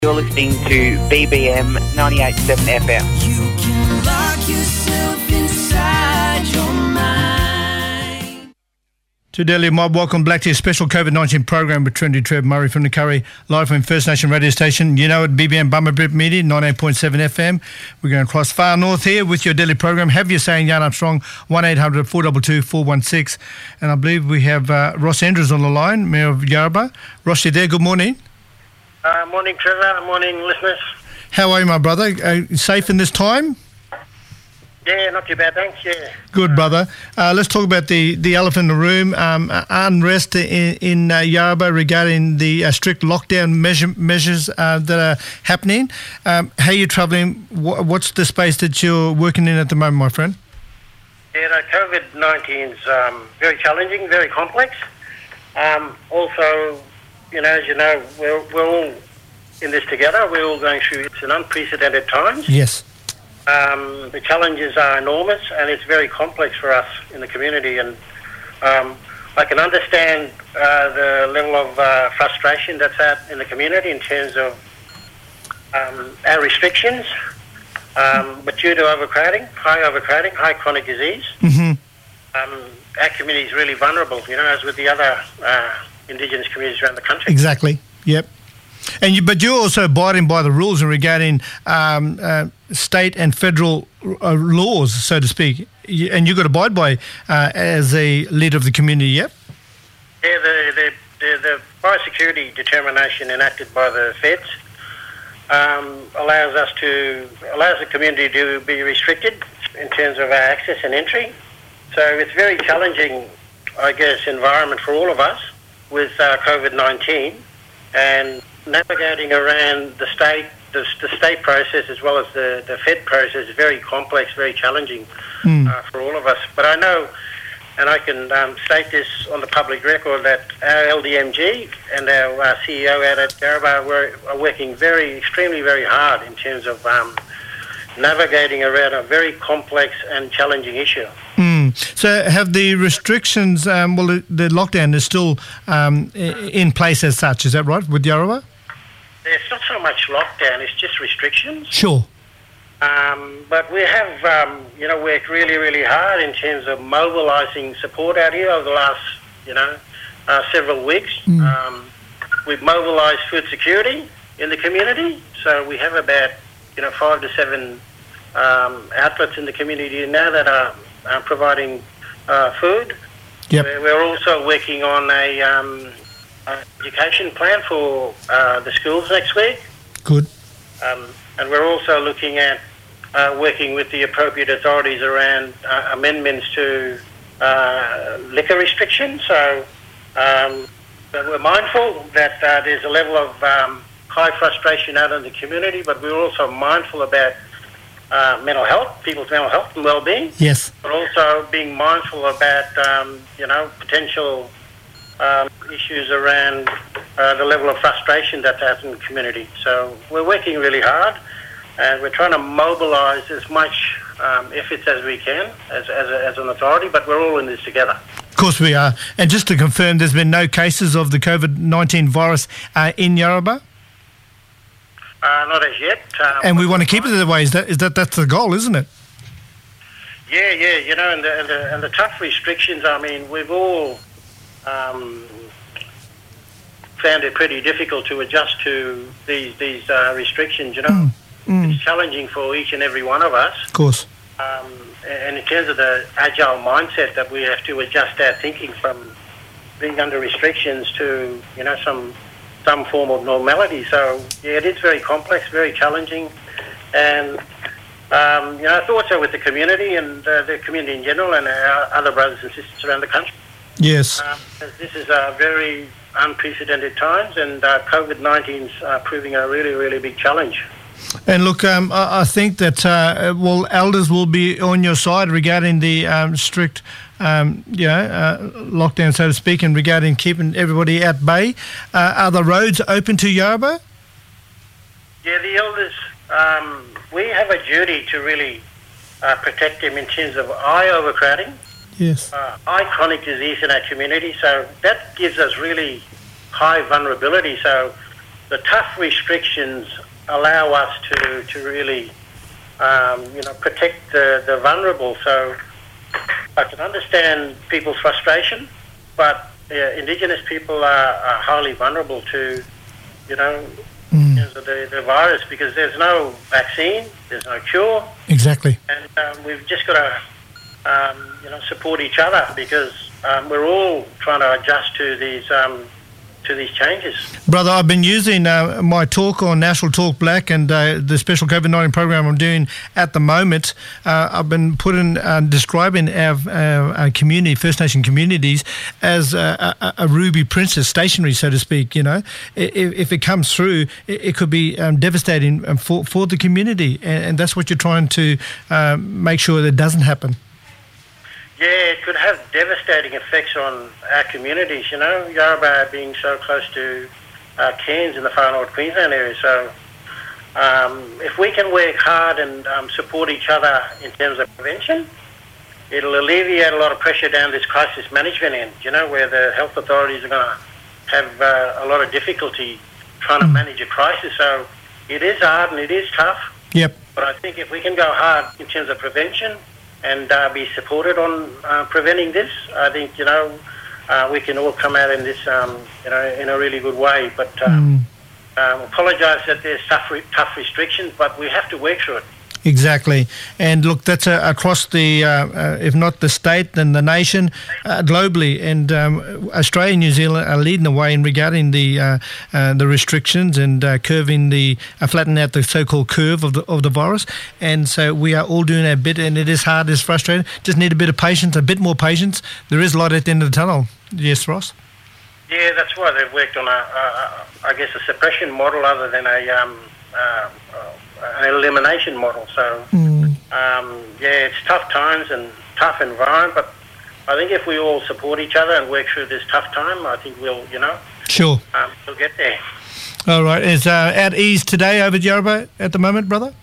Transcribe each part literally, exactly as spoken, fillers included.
You're listening to B B M ninety-eight point seven F M. You can lock yourself inside your mind. To Delhi, Mob, welcome back to your special COVID nineteen program with Trinity Trev Murray from the Curry, live from First Nation radio station. You know it, B B M Bummerbip Media, ninety-eight point seven F M. We're going across far north here with your Delhi program. Have your say in Yarn Armstrong, one eight hundred four two two four one six. And I believe we have uh, Ross Andrews on the line, Mayor of Yarrabah. Ross, you there? Good morning. Uh, morning, Trevor. Morning, listeners. How are you, my brother? Uh, safe in this time? Yeah, not too bad, thanks. Yeah. Good, brother. Uh, let's talk about the, the elephant in the room, um, uh, unrest in, in uh, Yarrabah regarding the uh, strict lockdown measure, measures uh, that are happening. Um, how are you travelling? Wh- what's the space that you're working in at the moment, my friend? Yeah, no, COVID nineteen is um, very challenging, very complex. Um, also, you know, as you know, we're, we're all in this together. We're all going through it's an unprecedented times. Yes. Um, the challenges are enormous, and it's very complex for us in the community. And um, I can understand uh, the level of uh, frustration that's out in the community in terms of um, our restrictions. Um, but due to overcrowding, high overcrowding, high chronic disease, Mm-hmm. um, our community is really vulnerable, you know, as with the other uh, Indigenous communities around the country. Exactly. Yep. And you, but you're also abiding by the rules regarding um, uh, state and federal uh, laws, so to speak. You, and you've got to abide by uh, as a leader of the community, yep? Yeah, the, the, the, the biosecurity determination enacted by the feds um, allows us to, allows the community to be restricted in terms of our access and entry. So it's very challenging, I guess, environment for all of us with uh, COVID nineteen, and navigating around the state, the, the state process as well as the, the Fed process is very complex, very challenging Mm. uh, for all of us. But I know, and I can um, state this on the public record, that our L D M G and our uh, C E O out at Yarrabah were, are working very, extremely, very hard in terms of um, navigating around a very complex and challenging issue. Mm. So have the restrictions, um, well, the, the lockdown is still um, i- in place as such, is that right, with Yarrabah? There's not so much lockdown, it's just restrictions. Sure. Um, but we have, um, you know, worked really, really hard in terms of mobilising support out here over the last, you know, uh, several weeks. Mm. Um, we've mobilised food security in the community, so we have about, you know, five to seven um, outlets in the community now that are, are providing uh, food. Yep. We're, we're also working on a um, uh, education plan for uh, the schools next week. Good. Um, and we're also looking at uh, working with the appropriate authorities around uh, amendments to uh, liquor restrictions. So um, but we're mindful that uh, there's a level of um, high frustration out in the community, but we're also mindful about uh, mental health, people's mental health and well-being, Yes. but also being mindful about, um, you know, potential um, issues around uh, the level of frustration that's out in the community. So we're working really hard, and we're trying to mobilise as much um, efforts as we can as, as, a, as an authority, but we're all in this together. Of course we are. And just to confirm, there's been no cases of the COVID nineteen virus uh, in Yarrabah? Uh, not as yet. Um, And we want to keep it that way. Is that, is that that's the goal, isn't it? Yeah, yeah, you know, and the, and the, and the tough restrictions, I mean, we've all um, found it pretty difficult to adjust to these, these uh, restrictions, you know. Mm, mm. It's challenging for each and every one of us. Of course. Um, and in terms of the agile mindset that we have to adjust our thinking from being under restrictions to, you know, some some form of normality. So, yeah, it is very complex, very challenging. And, um, you know, thoughts are with the community and uh, the community in general and our other brothers and sisters around the country. Yes. Um, this is uh, very unprecedented times, and uh, COVID nineteen is uh, proving a really, really big challenge. And look, um, I, I think that, uh, well, elders will be on your side regarding the um, strict, um, you know, uh, lockdown, so to speak, and regarding keeping everybody at bay. Uh, are the roads open to Yarrabah? Yeah, the elders, um, we have a duty to really uh, protect them in terms of eye overcrowding, Yes. uh, eye chronic disease in our community. So that gives us really high vulnerability. So the tough restrictions allow us to, to really, um, you know, protect the, the vulnerable. So I can understand people's frustration, but uh, Indigenous people are, are highly vulnerable to, you know, Mm. in terms of the, the virus, because there's no vaccine, there's no cure, Exactly. and um, we've just got to, um, you know, support each other, because um, we're all trying to adjust to these um, to these changes. Brother, I've been using uh, my talk on National Talk Black and uh, the special COVID nineteen program I'm doing at the moment. Uh, I've been putting, uh, describing our, our, our community, First Nation communities, as a, a, a ruby princess stationery, so to speak. You know, if, if it comes through, it, it could be um, devastating for, for the community, and, and that's what you're trying to uh, make sure that doesn't happen. Yeah, it could have devastating effects on our communities, you know, Yarrabah being so close to uh, Cairns in the far north Queensland area. So um, if we can work hard and um, support each other in terms of prevention, it'll alleviate a lot of pressure down this crisis management end, you know, where the health authorities are going to have uh, a lot of difficulty trying to manage a crisis. So it is hard and it is tough. Yep. But I think if we can go hard in terms of prevention and uh, be supported on uh, preventing this, I think, you know, uh, we can all come out in this, um, you know, in a really good way. But um, mm. um, apologise that there's tough, re- tough restrictions, but we have to work through it. Exactly. And look, that's uh, across the, uh, uh, if not the state, then the nation, uh, globally. And um, Australia and New Zealand are leading the way in regarding the uh, uh, the restrictions and uh, curving the, uh, flattening out the so-called curve of the, of the virus. And so we are all doing our bit, and it is hard, it's frustrating. Just need a bit of patience, a bit more patience. There is light at the end of the tunnel. Yes, Ross? Yeah, that's why they've worked on, a, a, a I guess, a suppression model other than a... Um, uh, uh, an elimination model. So, mm. um, yeah, it's tough times and tough environment, but I think if we all support each other and work through this tough time, I think we'll, you know, sure, um, we'll get there. All right. Is uh, at ease today over Yarrabah at the moment, brother?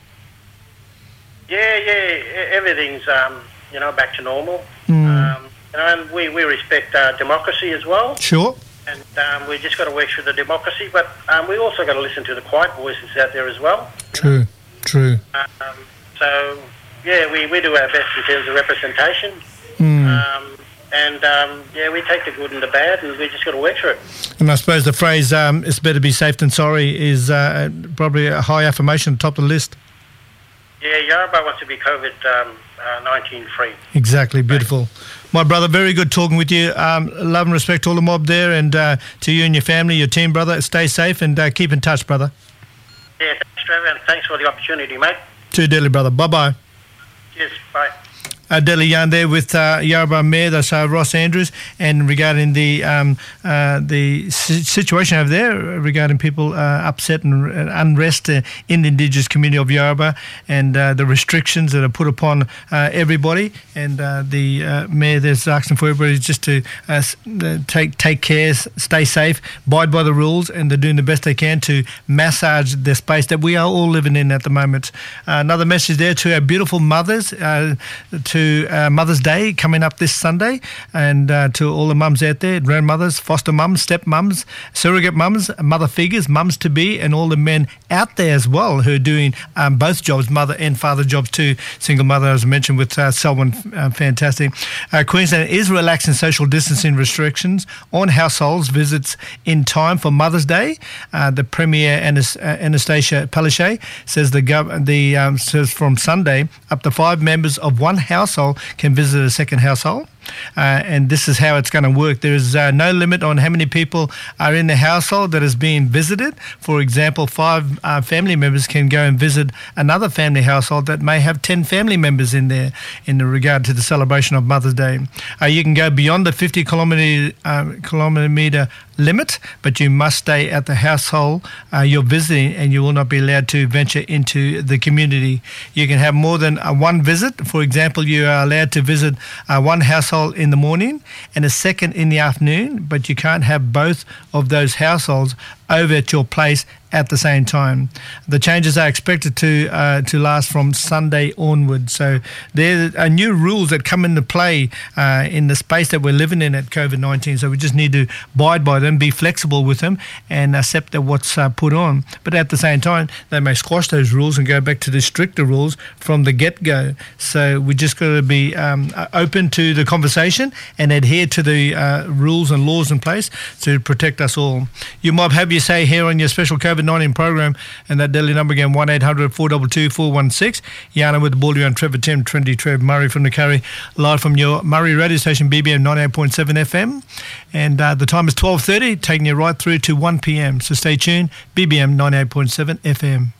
Yeah, yeah, everything's, um, you know, back to normal. Mm. Um, you know, and we, we respect uh, democracy as well. Sure. And um, we just got to work through the democracy, but um, we also got to listen to the quiet voices out there as well. True, true. Um, so, yeah, we, we do our best in terms of representation. Mm. Um, and, um, yeah, we take the good and the bad, and we just got to work through it. And I suppose the phrase, um, it's better be safe than sorry, is uh, probably a high affirmation top of the list. Yeah, Yarrabah wants to be COVID nineteen um, uh, free. Exactly, beautiful. My brother, very good talking with you. Um, love and respect to all the mob there, and uh, to you and your family, your team, brother. Stay safe and uh, keep in touch, brother. Yeah, thanks, Trevor, and thanks for the opportunity, mate. Too deadly, brother. Bye-bye. Cheers, bye. Uh, Deadly Yarn there with uh, Yarrabah Mayor, that's uh, Ross Andrews, and regarding the um, uh, the situation over there regarding people uh, upset and uh, unrest uh, in the Indigenous community of Yarrabah, and uh, the restrictions that are put upon uh, everybody, and uh, the uh, Mayor there's asking for everybody just to uh, take take care, stay safe, abide by the rules, and they're doing the best they can to massage the space that we are all living in at the moment. Uh, another message there to our beautiful mothers, uh, to To uh, Mother's Day coming up this Sunday, and uh, to all the mums out there, grandmothers, foster mums, step mums, surrogate mums, mother figures, mums to be, and all the men out there as well who are doing um, both jobs, mother and father jobs too. Single mother, as I mentioned, with uh, Selwyn, uh, fantastic. Uh, Queensland is relaxing social distancing restrictions on households visits in time for Mother's Day. Uh, the Premier Anas- uh, Anastasia Palaszczuk says the gov- the um, says from Sunday up to five members of one house household can visit a second household. Uh, and this is how it's going to work. There is uh, no limit on how many people are in the household that is being visited. For example, five uh, family members can go and visit another family household that may have ten family members in there in regard to the celebration of Mother's Day. Uh, you can go beyond the fifty kilometre uh, kilometre limit, but you must stay at the household uh, you're visiting, and you will not be allowed to venture into the community. You can have more than uh, one visit. For example, you are allowed to visit uh, one household in the morning and a second in the afternoon, but you can't have both of those households over at your place at the same time. The changes are expected to uh, to last from Sunday onward. So there are new rules that come into play uh, in the space that we're living in at COVID nineteen. So we just need to abide by them, be flexible with them, and accept that what's uh, put on. But at the same time, they may squash those rules and go back to the stricter rules from the get-go. So we just got to be um, open to the conversation and adhere to the uh, rules and laws in place to protect us all. You might have your say here on your special COVID nineteen program, and that daily number again, one eight hundred four two two four one six. Yana with the ball, on Trevor Tim, Trinity Trev, Murray from the Curry, live from your Murray radio station, B B M ninety-eight point seven F M. And uh, the time is twelve thirty, taking you right through to one p.m. So stay tuned, B B M ninety-eight point seven F M.